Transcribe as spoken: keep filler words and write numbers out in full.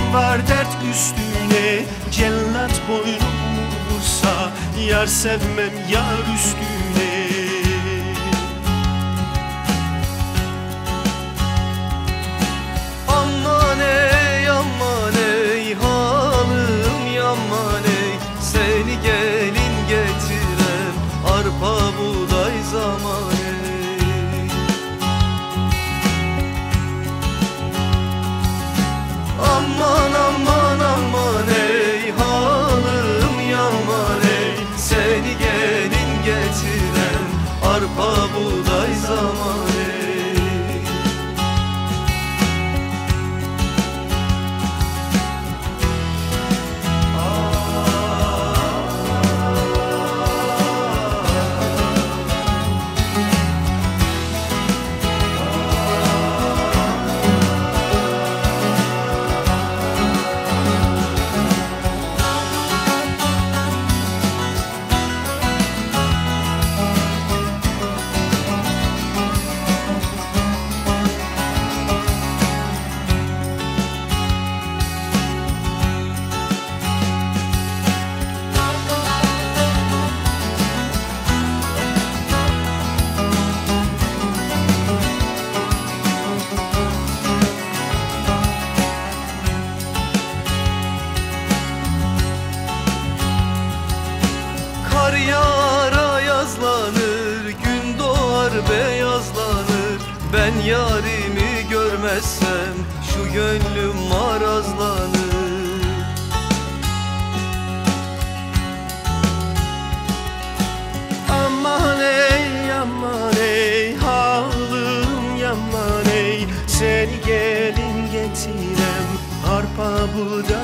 var dert üstüne, cellat boynumu vursa, yar sevmem yar üstüne. Aman ey aman ey halim yaman ey, seni gelin getiren arpa buğday zaman ey. Aman aman aman ey halim yaman ey, seni gelin getiren arpa buğday zaman ey. Kar yağar ayazlanır, gün doğar beyazlanır. Ben yarimi görmezsem şu gönlüm marazlanır. Aman ey aman ey halim yaman ey, seni gelin getirem arpa buğday